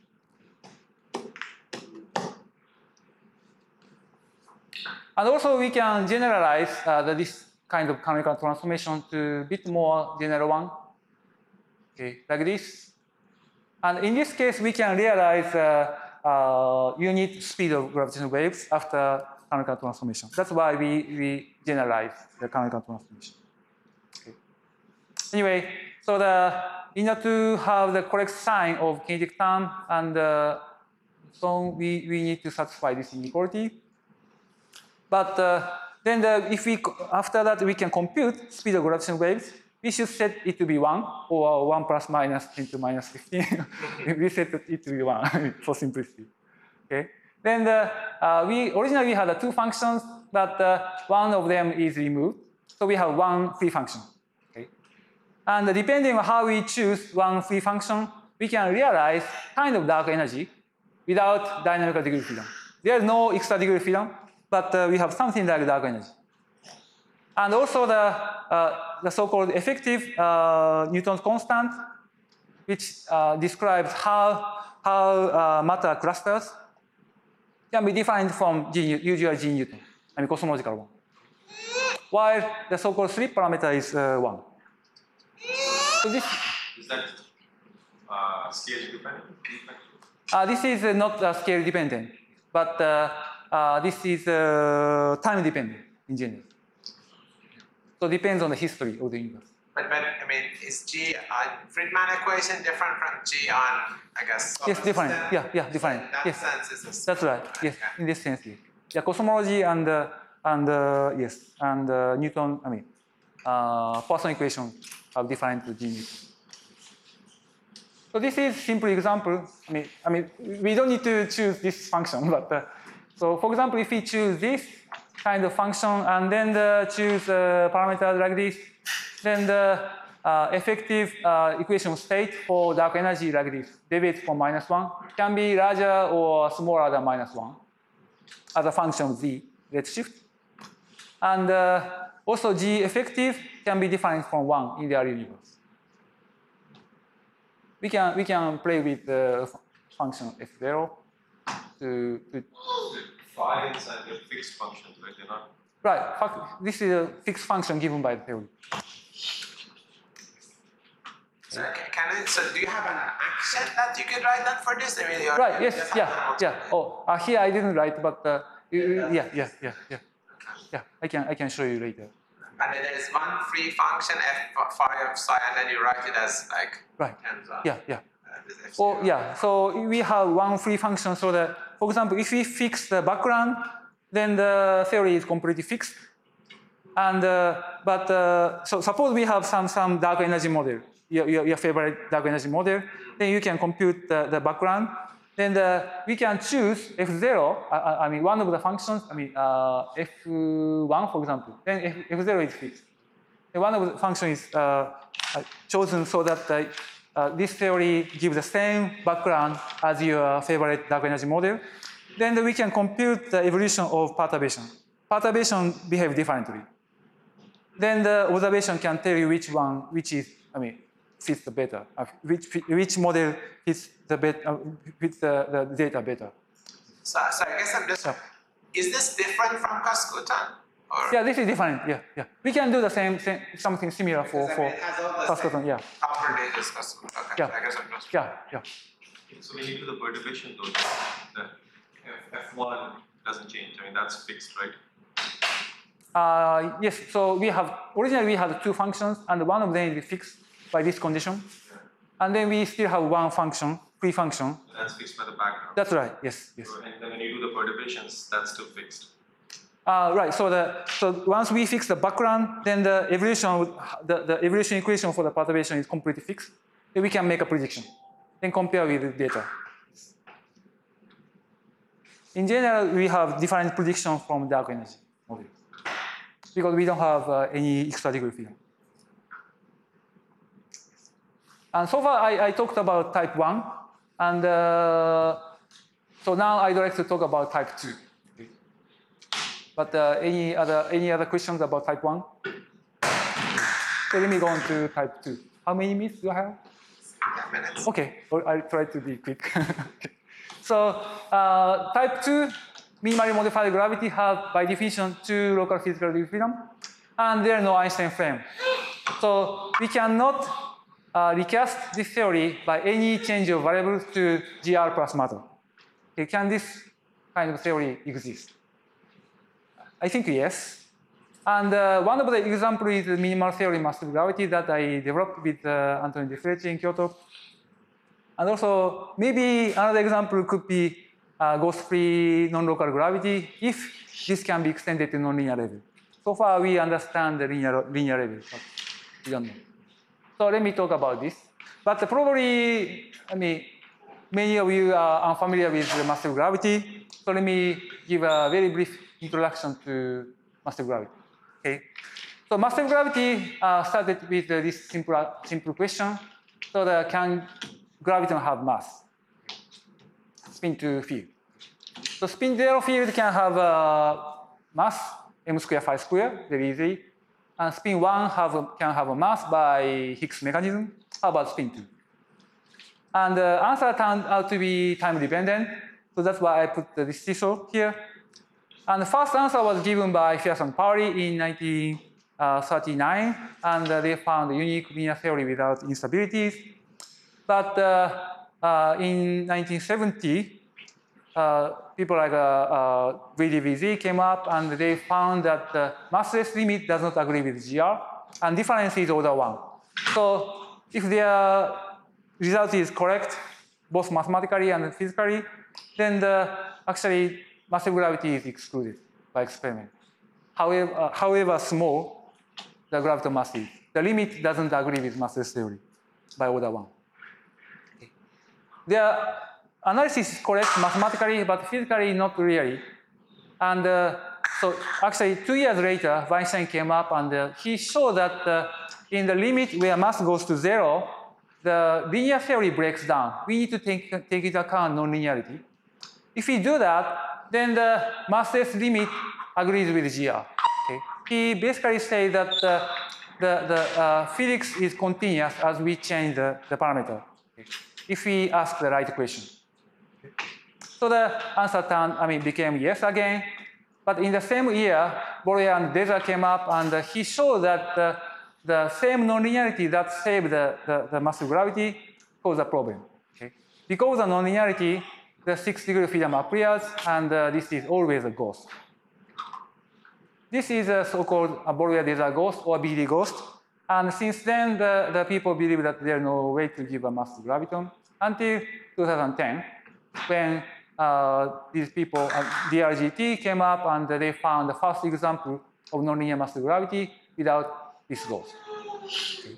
And also, we can generalize this kind of canonical transformation to a bit more general one, okay, like this. And in this case, we can realize unit speed of gravitational waves after canonical transformation. That's why we generalize the canonical transformation. Okay. Anyway, so in order to have the correct sign of kinetic term, and so we need to satisfy this inequality. But then after that we can compute speed of gravitational waves. We should set it to be 1 or 1 plus minus 10 to minus 15. We set it to be 1 for simplicity. Okay. Then originally we had 2 functions, but one of them is removed. So we have 1 free function. Okay. And depending on how we choose 1 free function, we can realize kind of dark energy without dynamical degree freedom. There is no extra degree freedom, but we have something like dark energy. And also the so-called effective Newton's constant, which describes how matter clusters can be defined from usual G Newton, cosmological one. while the so-called slip parameter is 1. So this Is that scale dependent? this is not scale dependent, but this is time dependent in general. So it depends on the history of the universe. But I mean, is G on Friedman equation different from G on, I guess? Yes, different. Yeah, different. In that Yes, sense, it's the same. that's right. Yes, in this sense, yes. Yeah, cosmology and yes, and Newton. I mean, Poisson equation have different G. So this is simple example. I mean, we don't need to choose this function, but so for example, if we choose this kind of function and then choose parameters like this, then the effective equation state for dark energy like this, deviates from -1, can be larger or smaller than -1 as a function of z redshift. And also G effective can be different from 1 in the real universe. We can play with the function f0 to Phi inside the fixed functions, right? They're not. right. This is a fixed function given by the theory. So, so do you have an action that you could write down for this? I mean, Right. Yes. Yeah. Oh, here I didn't write, but yeah. I can show you later. And then there is one free function f phi of psi, and then you write it as like Right. hands-on. Yeah. This F0. Oh, yeah. So we have one free function so that, for example, if we fix the background, then the theory is completely fixed. And so suppose we have some dark energy model, your favorite dark energy model, then you can compute the background. Then we can choose f0. I mean, one of the functions. I mean, f1, for example. Then f0 is fixed. And one of the functions is chosen so that this theory gives the same background as your favorite dark energy model. Then we can compute the evolution of perturbation. Perturbation behave differently. Then the observation can tell you which fits the better. Which model fits the data better. So I guess I'm just. Is this different from Kaskutan? Or? Yeah, this is different. Yeah. We can do the same something similar for it has all the Kaskutan. Yeah. properties as Kaskutan. Okay. Yeah. I guess I'm just. Yeah. So when you do the perturbation, though, the f1 doesn't change. I mean, that's fixed, right? Yes. So originally we had two functions, and one of them is fixed by this condition, and then we still have one function, free function. That's fixed by the background. That's right. Yes. So, and then when you do the perturbations, that's still fixed. Right. So once we fix the background, then the evolution equation for the perturbation is completely fixed. Then we can make a prediction, then compare with the data. In general, we have different predictions from dark energy models because we don't have any extra degree freedom. And so far, I talked about type 1, and so now I'd like to talk about type 2. But any other questions about type 1? So let me go on to type 2. How many minutes do I have? 10 minutes. Okay, well, I'll try to be quick. Okay. So type 2 minimally modified gravity have, by definition, 2 local physical degree freedom, and there are no Einstein frame. So we cannot recast this theory by any change of variables to GR plus matter. Okay, can this kind of theory exist? I think yes. And one of the examples is the minimal theory massive gravity that I developed with Anthony De Frecce in Kyoto. And also, maybe another example could be ghost-free non-local gravity if this can be extended to nonlinear level. So far, we understand the linear level, but we don't know. So let me talk about this. But probably, many of you are unfamiliar with the massive gravity. So let me give a very brief introduction to massive gravity. Okay. So massive gravity started with this simple question. So can graviton have mass? Spin to field. So spin zero field can have mass m square phi square very easily. And spin 1 can have a mass by Higgs mechanism. How about spin 2? And the answer turned out to be time dependent. So that's why I put this seesaw here. And the first answer was given by Fierce and Pauli in 1939, and they found a unique linear theory without instabilities. But in 1970, people like VDVZ came up and they found that the massless limit does not agree with GR, and difference is order 1. So if their result is correct, both mathematically and physically, then actually massive gravity is excluded by experiment. However small the gravitational mass is, the limit doesn't agree with massless theory by order 1. Okay. Their analysis is correct mathematically, but physically not really. And so actually 2 years later, Weinstein came up and he showed that in the limit where mass goes to 0, the linear theory breaks down. We need to take into account nonlinearity. If we do that, then the massless limit agrees with GR. Okay. He basically says that the physics is continuous as we change the parameter, okay, if we ask the right question. Okay. So the answer became yes again. But in the same year, Boyer and Deser came up and he showed that the same nonlinearity that saved the massive gravity caused a problem. Okay. Because of the nonlinearity, the 6-degree freedom appears, and this is always a ghost. This is a so-called Boyer-Deser ghost or BD ghost. And since then, the people believe that there's no way to give a massive graviton until 2010, when these people, DRGT, came up and they found the first example of nonlinear massive gravity without this ghost. Okay.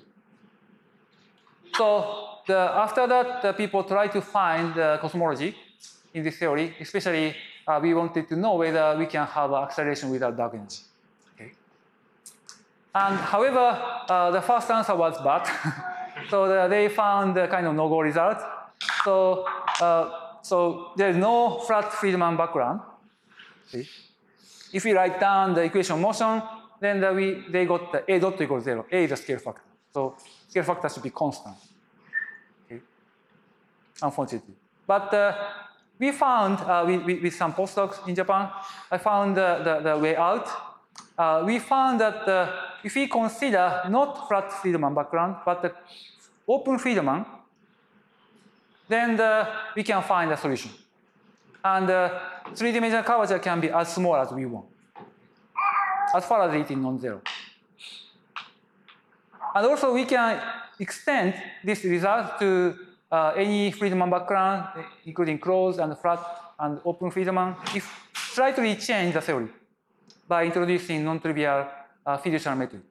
So after that, the people tried to find the cosmology in this theory. Especially, we wanted to know whether we can have acceleration without dark energy. Okay. And however, the first answer was bad. So they found a kind of no-go result. So there is no flat Friedman background. See? If we write down the equation of motion, then they got the A dot equals 0. A is a scale factor. So scale factor should be constant. Okay. Unfortunately. But we found, with some postdocs in Japan, I found the way out. We found that if we consider not flat Friedman background, but the open Friedman, then we can find a solution. And 3-dimensional curvature can be as small as we want, as far as it is non-zero. And also we can extend this result to any Friedman background, including closed and flat and open Friedman, if slightly change the theory by introducing non-trivial fiducial method.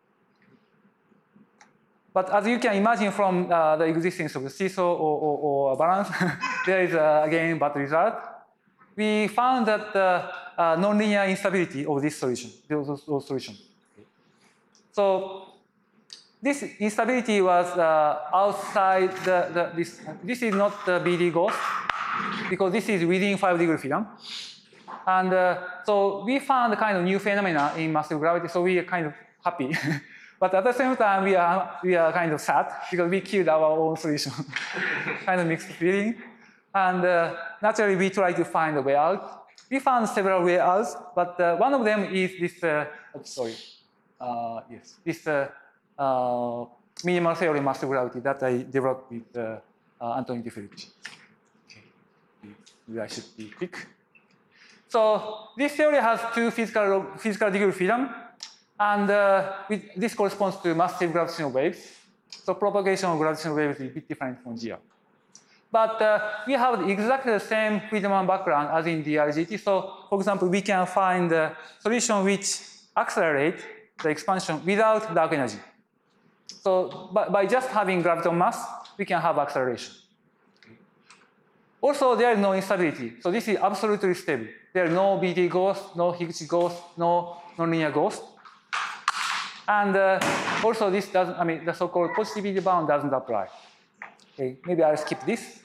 But as you can imagine from the existence of the seesaw or balance, there is again bad result. We found that nonlinear instability of this solution, those solutions. So this instability was outside this is not the BD ghost, because this is within 5-degree freedom. And so we found a kind of new phenomena in massive gravity, so we are kind of happy. But at the same time, we are kind of sad because we killed our own solution. Kind of mixed feeling. And naturally, we try to find a way out. We found several way outs, but one of them is this, this minimal theory massive gravity that I developed with Anthony Deferici. Okay, maybe I should be quick. So this theory has two physical degree of freedom, and this corresponds to massive gravitational waves. So propagation of gravitational waves is a bit different from GR. But we have exactly the same Friedman background as in the RGT. So for example, we can find a solution which accelerates the expansion without dark energy. So by just having gravitational mass, we can have acceleration. Also, there is no instability. So this is absolutely stable. There are no BD ghost, no Higuchi ghost, no nonlinear ghost. And also this doesn't, the so-called positivity bound doesn't apply. Okay, maybe I'll skip this.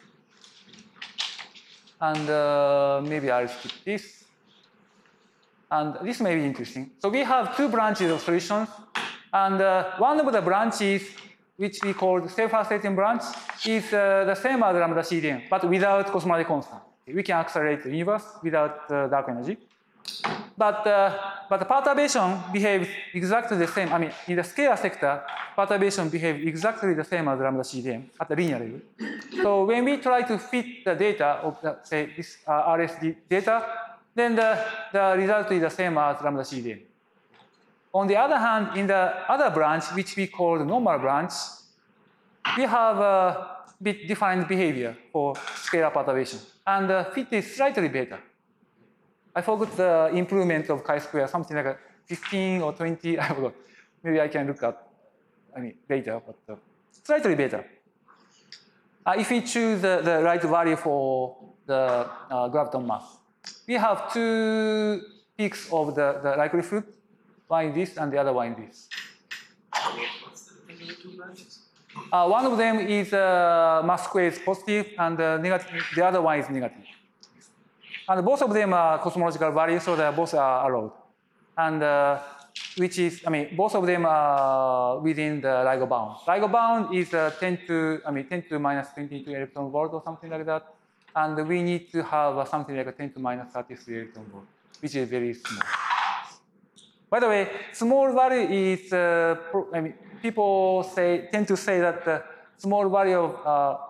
And maybe I'll skip this. And this may be interesting. So we have two branches of solutions. And one of the branches, which we call the self-accelerating branch, is the same as lambda CDM, but without cosmological constant. We can accelerate the universe without dark energy. But the perturbation behaves exactly the same. I mean, in the scalar sector, perturbation behaves exactly the same as lambda CDM at the linear level. So when we try to fit the data of the, say this RSD data, then the result is the same as lambda CDM. On the other hand, in the other branch, which we call the normal branch, we have a bit different behavior for scalar perturbation, and the fit is slightly better. I forgot the improvement of chi-square, something like a 15 or 20, I forgot. Maybe I can look at, later, but slightly better. If we choose the right value for the graviton mass, we have two peaks of the likelihood, one in this and the other one in this. What's the thing with two branches? One of them is mass square is positive, and the other one is negative. And both of them are cosmological values, so they both are allowed. And which is, both of them are within the LIGO bound. LIGO bound is 10 to minus 22 electron volt or something like that. And we need to have something like a 10 to minus 33 electron volt, which is very small. By the way, small value is, people tend to say that the small value of,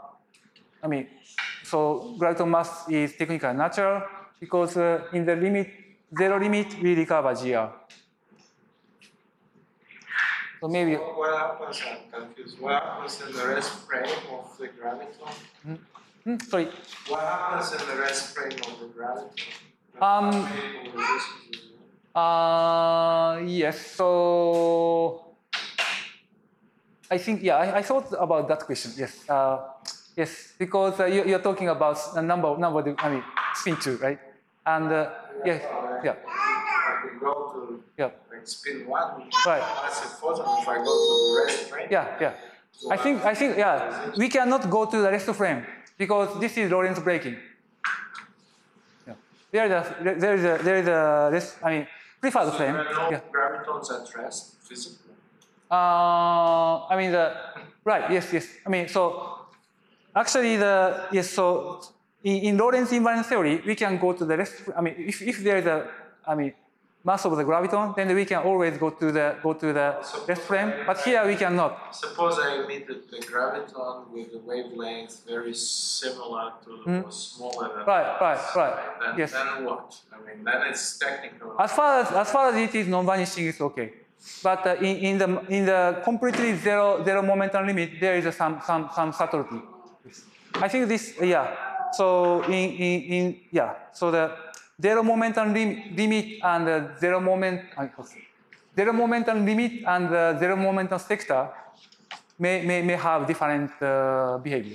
so graviton mass is technically natural because in the zero limit, we recover GR. So maybe. What happens? I'm confused. What happens in the rest frame of the graviton? Sorry. What happens in the rest frame of the graviton? Yes. So I think I thought about that question. Yes. Yes, because you're talking about a number of spin 2, right? And yes, yeah. I can go to like spin 1. Right. That's a photon if I go to the rest frame. Yeah. I think we cannot go to the rest frame because this is Lorentz breaking. Yeah. There is a rest. Preferred frame. There are no gravitons at rest physically. Right. Yes. So. Actually, so in Lorentz invariant theory, we can go to the rest. If there is a, mass of the graviton, then we can always go to the rest frame. But here we cannot. Suppose I emit the graviton with the wavelength very similar to the smaller. Right. Yes. Then what? Then it's technical. As far as it is non-vanishing, it's okay. But in the completely zero momentum limit, there is some subtlety. I think this, So so the zero momentum limit and the zero momentum limit and the zero momentum sector may have different behavior.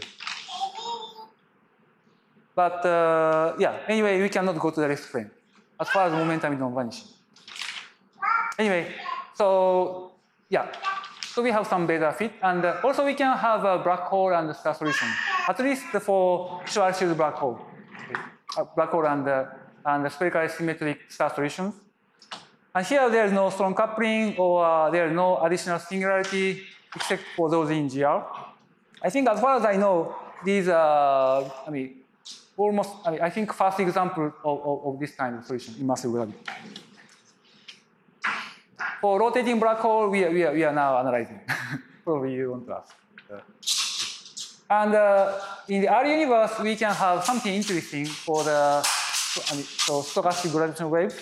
But anyway, we cannot go to the rest frame as far as momentum is non-vanishing. Anyway, so So we have some beta fit, and also we can have a black hole and star solution, at least for Schwarzschild black hole, black hole and the spherical symmetric star solutions. And here there is no strong coupling or there is no additional singularity except for those in GR. I think as far as I know, these are, I think first example of this kind of solution in massive gravity. For rotating black hole, we are now analyzing. Probably you want to ask. And in the early universe, we can have something interesting for the stochastic gravitational waves.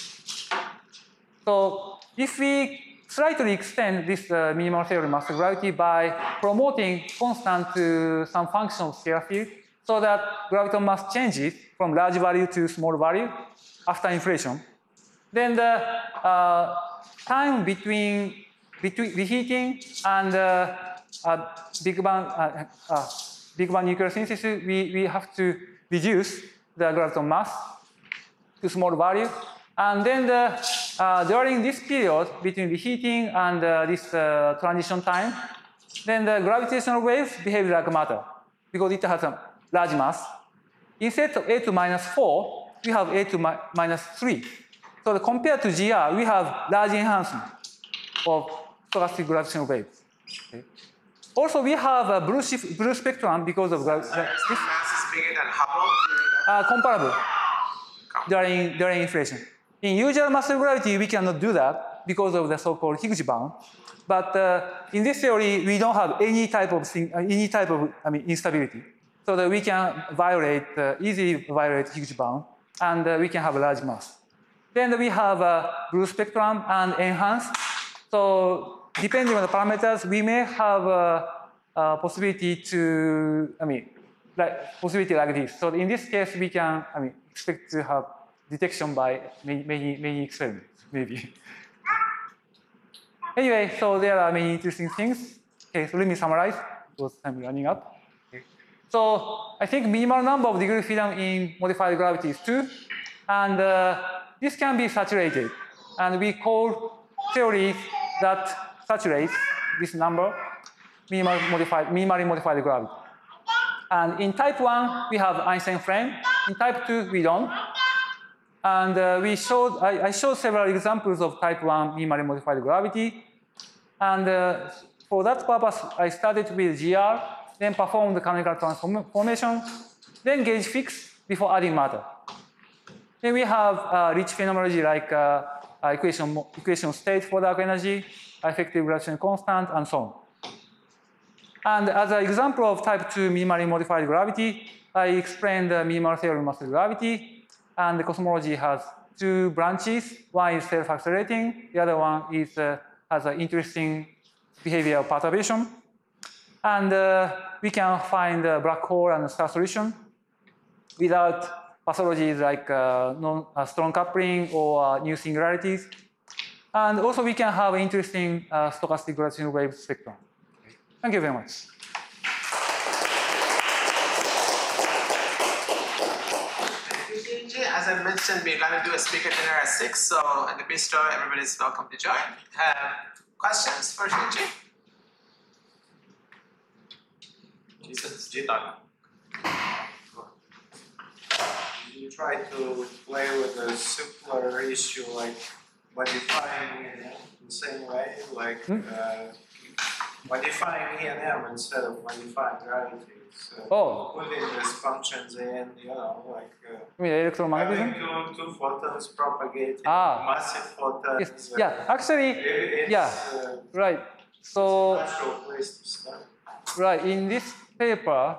So if we slightly extend this minimal theory massive gravity by promoting constant to some function of scalar field, so that graviton mass changes from large value to small value after inflation, then the time between reheating and Big Bang nuclear synthesis, we have to reduce the graviton mass to small value. And then during this period between reheating and this transition time, then the gravitational waves behave like matter because it has a large mass. Instead of A to minus 4, we have A to minus 3. So compared to GR, we have large enhancement of stochastic gravitational waves. Okay. Also, we have a blue spectrum because of Mass is bigger than Hubble? comparable during inflation. in usual mass gravity, we cannot do that because of the so-called Higgs bound. But in this theory, we don't have any type of instability, so that we can easily violate Higgs bound, and we can have a large mass. Then we have blue spectrum and enhanced. So depending on the parameters, we may have a possibility to, possibility like this. So in this case, we can, expect to have detection by many experiments, maybe. Anyway, so there are many interesting things. Okay, so let me summarize because I'm running up. Okay. So I think minimal number of degree of freedom in modified gravity is 2, and this can be saturated, and we call theories that saturate this number minimally modified gravity. And in type 1, we have Einstein frame. In type 2, we don't. And I showed several examples of type 1 minimally modified gravity. And for that purpose, I started with GR, then performed the canonical transformation, then gauge fix before adding matter. Then we have rich phenomenology like equation state for dark energy, effective gravitational constant, and so on. And as an example of type 2 minimally modified gravity, I explained the minimal theory of mass gravity. And the cosmology has 2 branches. One is self-accelerating. The other one is has an interesting behavior of perturbation. And we can find a black hole and star solution without pathologies like strong coupling or new singularities. And also we can have interesting stochastic gravitational wave spectrum. Thank you very much. As I mentioned, we're going to do a speaker dinner at 6, so in the bistro, everybody's welcome to join. Questions for Shinji? Since Jitan, you try to play with a simpler issue like modifying in the same way, like modifying E&M instead of modifying gravity. So putting these functions in, like electromagnetism? having two photons propagating massive photons. Yes. Yeah, actually, right. So, natural place to start. Right, in this paper,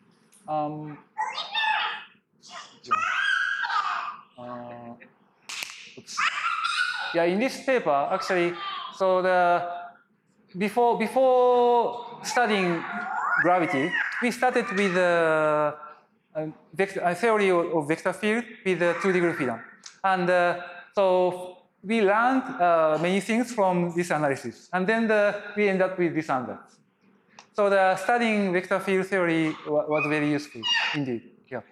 in this paper, actually, so before studying gravity, we started with a theory of vector field with 2 degree freedom. And so we learned many things from this analysis. And then we end up with this answer. So the studying vector field theory was very useful indeed. Yeah.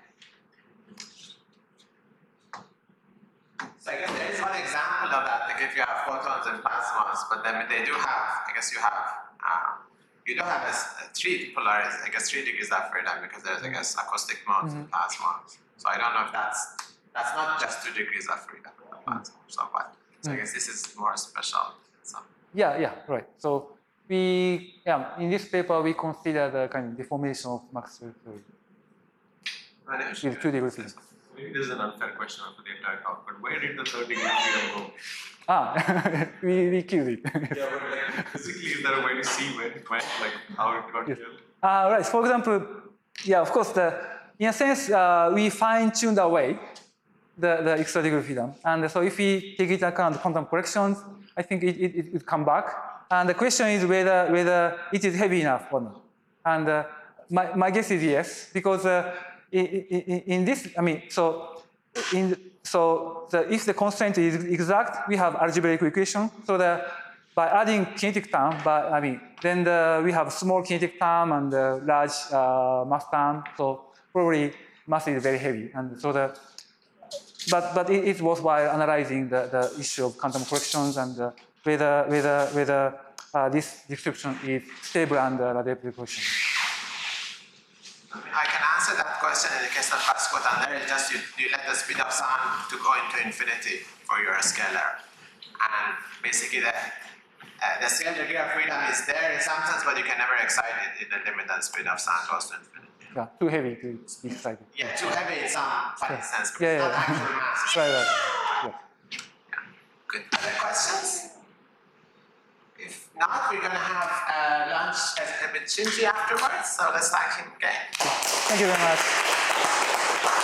So I guess there is one example of that, like if you have photons and plasmas, but then they do have, I guess you don't have 3 polarized, I guess 3 degrees of freedom because there's, I guess, acoustic modes and plasmas. So I don't know if that's not just 2 degrees of freedom. So I guess this is more special. Yeah, right. So in this paper, we consider the kind of deformation of Maxwell theory with 2 degree freedom. Maybe this is an unfair question for the entire talk, but where did the 3rd degree freedom go? We killed it. Yeah, but like, physically, is there a way to see when it went, like how it got killed? Right. For example, of course, in a sense, we fine-tuned away the extra degree freedom, and so if we take into account quantum corrections, I think it would come back. And the question is whether it is heavy enough or not. And my guess is yes, because in this, if the constraint is exact, we have algebraic equation. So by adding kinetic term, then we have small kinetic term and large mass term. So probably mass is very heavy, and so but it's worthwhile analyzing the issue of quantum corrections and whether this description is stable under Radaev equation. I can answer that question in the case of Pascal, and there is just you let the speed of sound to go into infinity for your scalar, and basically the scalar degree of freedom is there in some sense, but you can never excite it in the limit that the speed of sound goes to infinity. Yeah, too heavy to be excited. Yeah, too heavy in some funny sense, but it's not actual mass. Right. Yeah. Good. Other questions? If not, we're going to have lunch with Shinji afterwards. So let's thank him again. Thank you very much.